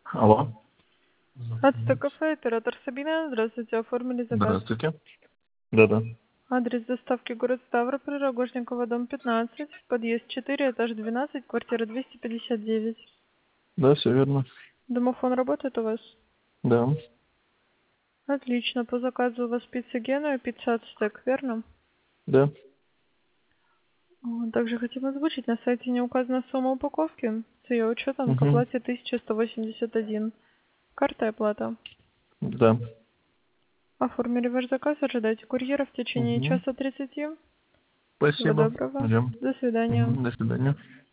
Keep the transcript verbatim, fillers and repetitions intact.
Алло. Ацтек кафе, оператор Сабина. Здравствуйте, оформили заказ. Здравствуйте. Да-да. Адрес доставки город Ставрополь, Рогожникова, дом пятнадцать, подъезд четыре, этаж двенадцать, квартира двести пятьдесят девять. Да, все верно. Домофон работает у вас? Да. Отлично, по заказу у вас пицца Генуя, пицца Ацтек, верно? Да. А, Также хотим озвучить, на сайте не указана сумма упаковки. С ее учетом к Угу. оплате тысяча сто восемьдесят один. Карта и оплата. Да. Оформили ваш заказ, ожидайте курьера в течение Угу. часа тридцати. Всего Спасибо. доброго. Ждем. До свидания. Угу. До свидания.